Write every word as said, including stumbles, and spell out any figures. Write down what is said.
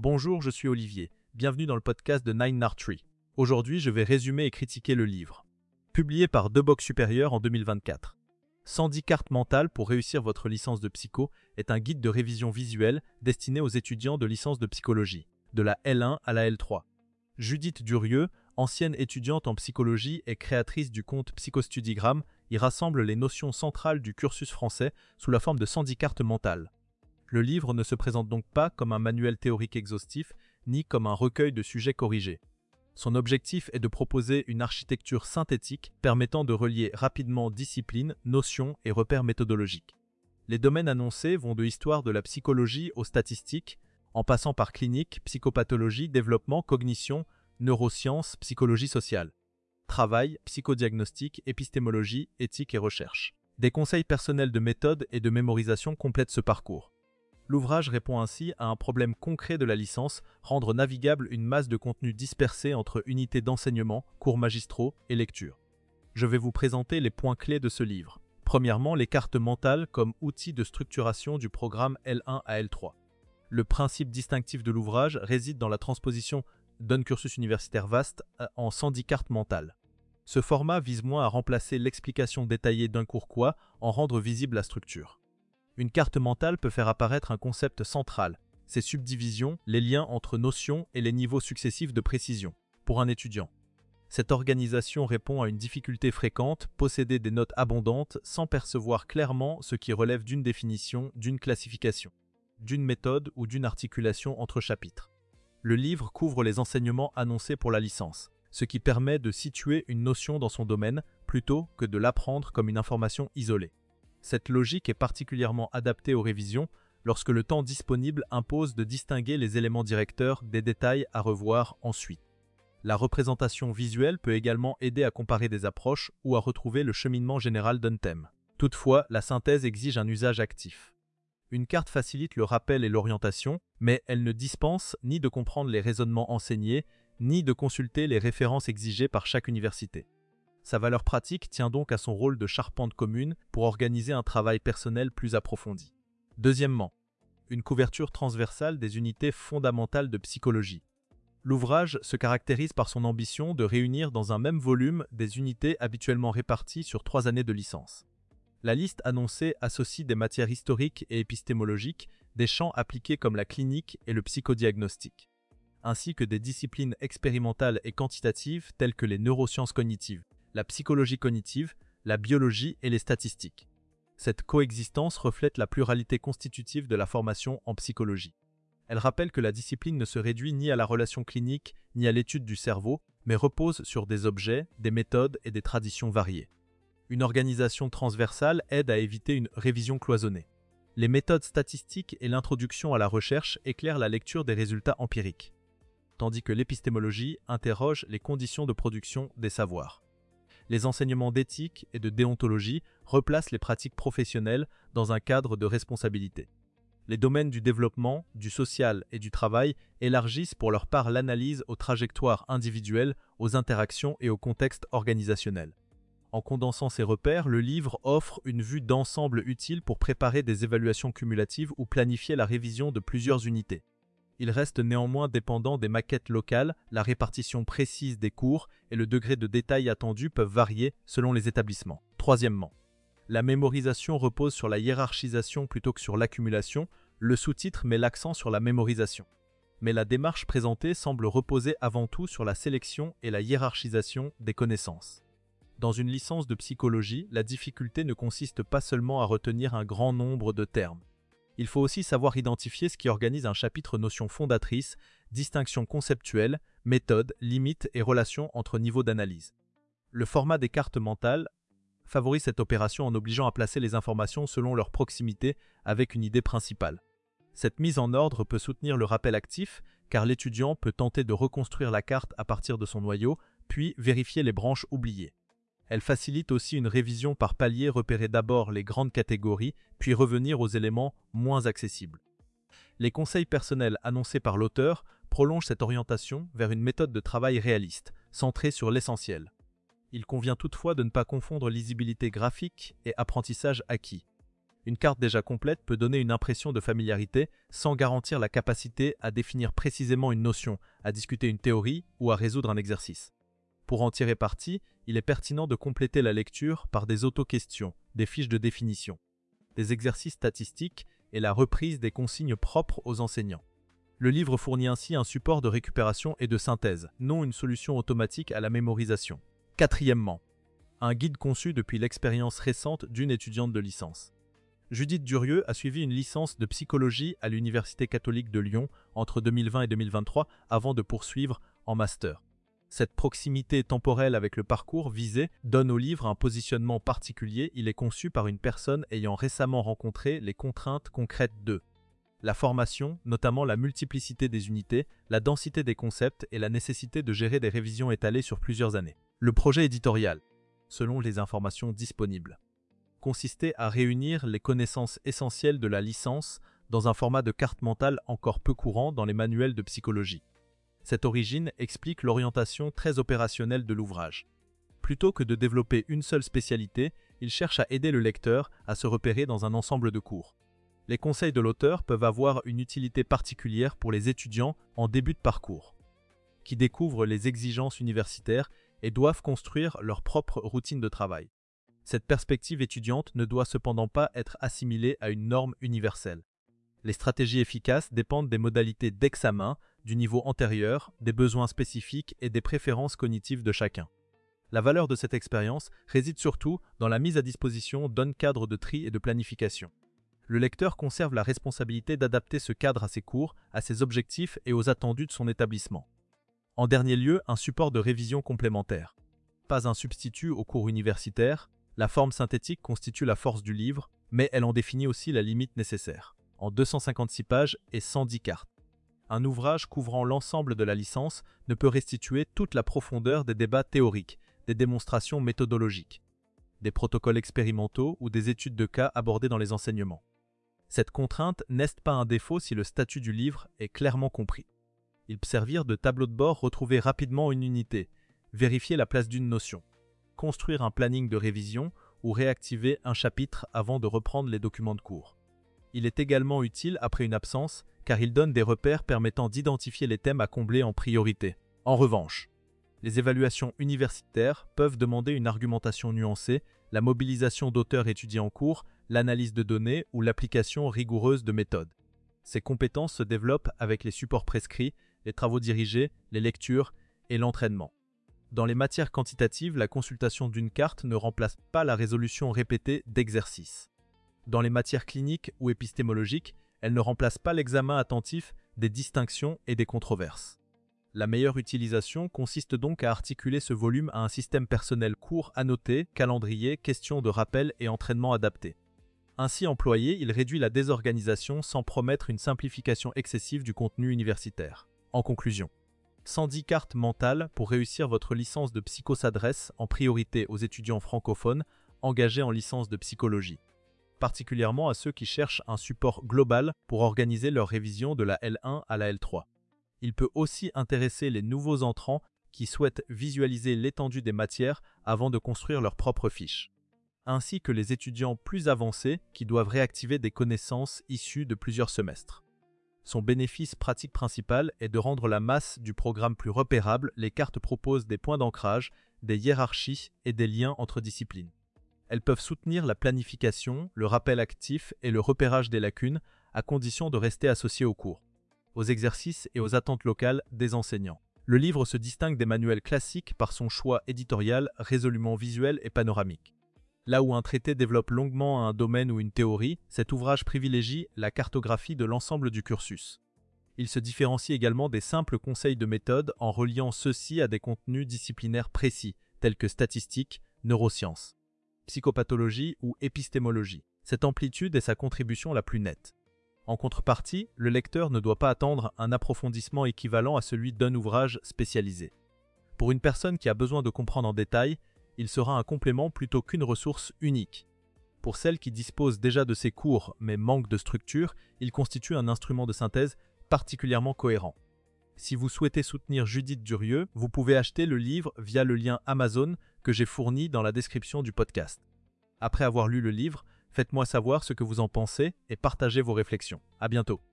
Bonjour, je suis Olivier. Bienvenue dans le podcast de Nine Nard Tree. Aujourd'hui, je vais résumer et critiquer le livre. Publié par Deboc Supérieur en deux mille vingt-quatre. cent dix cartes mentales pour réussir votre licence de psycho est un guide de révision visuelle destiné aux étudiants de licence de psychologie, de la L un à la L trois. Judith Durieux, ancienne étudiante en psychologie et créatrice du compte Psychostudigram, y rassemble les notions centrales du cursus français sous la forme de cent dix cartes mentales. Le livre ne se présente donc pas comme un manuel théorique exhaustif, ni comme un recueil de sujets corrigés. Son objectif est de proposer une architecture synthétique permettant de relier rapidement disciplines, notions et repères méthodologiques. Les domaines annoncés vont de l'histoire de la psychologie aux statistiques, en passant par clinique, psychopathologie, développement, cognition, neurosciences, psychologie sociale, travail, psychodiagnostic, épistémologie, éthique et recherche. Des conseils personnels de méthode et de mémorisation complètent ce parcours. L'ouvrage répond ainsi à un problème concret de la licence, rendre navigable une masse de contenu dispersé entre unités d'enseignement, cours magistraux et lectures. Je vais vous présenter les points clés de ce livre. Premièrement, les cartes mentales comme outil de structuration du programme L un à L trois. Le principe distinctif de l'ouvrage réside dans la transposition d'un cursus universitaire vaste en cent dix cartes mentales. Ce format vise moins à remplacer l'explication détaillée d'un cours quoi, en rendre visible la structure. Une carte mentale peut faire apparaître un concept central, ses subdivisions, les liens entre notions et les niveaux successifs de précision, pour un étudiant. Cette organisation répond à une difficulté fréquente, posséder des notes abondantes sans percevoir clairement ce qui relève d'une définition, d'une classification, d'une méthode ou d'une articulation entre chapitres. Le livre couvre les enseignements annoncés pour la licence, ce qui permet de situer une notion dans son domaine plutôt que de l'apprendre comme une information isolée. Cette logique est particulièrement adaptée aux révisions lorsque le temps disponible impose de distinguer les éléments directeurs des détails à revoir ensuite. La représentation visuelle peut également aider à comparer des approches ou à retrouver le cheminement général d'un thème. Toutefois, la synthèse exige un usage actif. Une carte facilite le rappel et l'orientation, mais elle ne dispense ni de comprendre les raisonnements enseignés, ni de consulter les références exigées par chaque université. Sa valeur pratique tient donc à son rôle de charpente commune pour organiser un travail personnel plus approfondi. Deuxièmement, une couverture transversale des unités fondamentales de psychologie. L'ouvrage se caractérise par son ambition de réunir dans un même volume des unités habituellement réparties sur trois années de licence. La liste annoncée associe des matières historiques et épistémologiques, des champs appliqués comme la clinique et le psychodiagnostic, ainsi que des disciplines expérimentales et quantitatives telles que les neurosciences cognitives, la psychologie cognitive, la biologie et les statistiques. Cette coexistence reflète la pluralité constitutive de la formation en psychologie. Elle rappelle que la discipline ne se réduit ni à la relation clinique ni à l'étude du cerveau, mais repose sur des objets, des méthodes et des traditions variées. Une organisation transversale aide à éviter une révision cloisonnée. Les méthodes statistiques et l'introduction à la recherche éclairent la lecture des résultats empiriques, tandis que l'épistémologie interroge les conditions de production des savoirs. Les enseignements d'éthique et de déontologie replacent les pratiques professionnelles dans un cadre de responsabilité. Les domaines du développement, du social et du travail élargissent pour leur part l'analyse aux trajectoires individuelles, aux interactions et au contexte organisationnel. En condensant ces repères, le livre offre une vue d'ensemble utile pour préparer des évaluations cumulatives ou planifier la révision de plusieurs unités. Il reste néanmoins dépendant des maquettes locales, la répartition précise des cours et le degré de détail attendu peuvent varier selon les établissements. Troisièmement, la mémorisation repose sur la hiérarchisation plutôt que sur l'accumulation. Le sous-titre met l'accent sur la mémorisation. Mais la démarche présentée semble reposer avant tout sur la sélection et la hiérarchisation des connaissances. Dans une licence de psychologie, la difficulté ne consiste pas seulement à retenir un grand nombre de termes. Il faut aussi savoir identifier ce qui organise un chapitre notions fondatrices, distinctions conceptuelles, méthodes, limites et relations entre niveaux d'analyse. Le format des cartes mentales favorise cette opération en obligeant à placer les informations selon leur proximité avec une idée principale. Cette mise en ordre peut soutenir le rappel actif, car l'étudiant peut tenter de reconstruire la carte à partir de son noyau, puis vérifier les branches oubliées. Elle facilite aussi une révision par palier, repérer d'abord les grandes catégories, puis revenir aux éléments moins accessibles. Les conseils personnels annoncés par l'auteur prolongent cette orientation vers une méthode de travail réaliste, centrée sur l'essentiel. Il convient toutefois de ne pas confondre lisibilité graphique et apprentissage acquis. Une carte déjà complète peut donner une impression de familiarité sans garantir la capacité à définir précisément une notion, à discuter une théorie ou à résoudre un exercice. Pour en tirer parti, il est pertinent de compléter la lecture par des auto-questions, des fiches de définition, des exercices statistiques et la reprise des consignes propres aux enseignants. Le livre fournit ainsi un support de récupération et de synthèse, non une solution automatique à la mémorisation. Quatrièmement, un guide conçu depuis l'expérience récente d'une étudiante de licence. Judith Durieux a suivi une licence de psychologie à l'Université catholique de Lyon entre deux mille vingt et deux mille vingt-trois avant de poursuivre en master. Cette proximité temporelle avec le parcours visé donne au livre un positionnement particulier. Il est conçu par une personne ayant récemment rencontré les contraintes concrètes de la formation, notamment la multiplicité des unités, la densité des concepts et la nécessité de gérer des révisions étalées sur plusieurs années. Le projet éditorial, selon les informations disponibles, consistait à réunir les connaissances essentielles de la licence dans un format de carte mentale encore peu courant dans les manuels de psychologie. Cette origine explique l'orientation très opérationnelle de l'ouvrage. Plutôt que de développer une seule spécialité, il cherche à aider le lecteur à se repérer dans un ensemble de cours. Les conseils de l'auteur peuvent avoir une utilité particulière pour les étudiants en début de parcours, qui découvrent les exigences universitaires et doivent construire leur propre routine de travail. Cette perspective étudiante ne doit cependant pas être assimilée à une norme universelle. Les stratégies efficaces dépendent des modalités d'examen, du niveau antérieur, des besoins spécifiques et des préférences cognitives de chacun. La valeur de cette expérience réside surtout dans la mise à disposition d'un cadre de tri et de planification. Le lecteur conserve la responsabilité d'adapter ce cadre à ses cours, à ses objectifs et aux attendus de son établissement. En dernier lieu, un support de révision complémentaire. Pas un substitut aux cours universitaires, la forme synthétique constitue la force du livre, mais elle en définit aussi la limite nécessaire, en deux cent cinquante-six pages et cent dix cartes. Un ouvrage couvrant l'ensemble de la licence ne peut restituer toute la profondeur des débats théoriques, des démonstrations méthodologiques, des protocoles expérimentaux ou des études de cas abordés dans les enseignements. Cette contrainte n'est pas un défaut si le statut du livre est clairement compris. Il peut servir de tableau de bord, retrouver rapidement une unité, vérifier la place d'une notion, construire un planning de révision ou réactiver un chapitre avant de reprendre les documents de cours. Il est également utile après une absence car il donne des repères permettant d'identifier les thèmes à combler en priorité. En revanche, les évaluations universitaires peuvent demander une argumentation nuancée, la mobilisation d'auteurs étudiés en cours, l'analyse de données ou l'application rigoureuse de méthodes. Ces compétences se développent avec les supports prescrits, les travaux dirigés, les lectures et l'entraînement. Dans les matières quantitatives, la consultation d'une carte ne remplace pas la résolution répétée d'exercices. Dans les matières cliniques ou épistémologiques, elle ne remplace pas l'examen attentif des distinctions et des controverses. La meilleure utilisation consiste donc à articuler ce volume à un système personnel court annoté, calendrier, questions de rappel et entraînement adapté. Ainsi employé, il réduit la désorganisation sans promettre une simplification excessive du contenu universitaire. En conclusion, cent dix cartes mentales pour réussir votre licence de psycho s'adresse en priorité aux étudiants francophones engagés en licence de psychologie, particulièrement à ceux qui cherchent un support global pour organiser leur révision de la L un à la L trois. Il peut aussi intéresser les nouveaux entrants qui souhaitent visualiser l'étendue des matières avant de construire leurs propres fiches, ainsi que les étudiants plus avancés qui doivent réactiver des connaissances issues de plusieurs semestres. Son bénéfice pratique principal est de rendre la masse du programme plus repérable. Les cartes proposent des points d'ancrage, des hiérarchies et des liens entre disciplines. Elles peuvent soutenir la planification, le rappel actif et le repérage des lacunes, à condition de rester associées aux cours, aux exercices et aux attentes locales des enseignants. Le livre se distingue des manuels classiques par son choix éditorial résolument visuel et panoramique. Là où un traité développe longuement un domaine ou une théorie, cet ouvrage privilégie la cartographie de l'ensemble du cursus. Il se différencie également des simples conseils de méthode en reliant ceux-ci à des contenus disciplinaires précis, tels que statistiques, neurosciences, psychopathologie ou épistémologie. Cette amplitude est sa contribution la plus nette. En contrepartie, le lecteur ne doit pas attendre un approfondissement équivalent à celui d'un ouvrage spécialisé. Pour une personne qui a besoin de comprendre en détail, il sera un complément plutôt qu'une ressource unique. Pour celle qui dispose déjà de ses cours mais manque de structure, il constitue un instrument de synthèse particulièrement cohérent. Si vous souhaitez soutenir Judith Durieux, vous pouvez acheter le livre via le lien Amazon que j'ai fourni dans la description du podcast. Après avoir lu le livre, Faites-moi savoir ce que vous en pensez et partagez vos réflexions. À bientôt.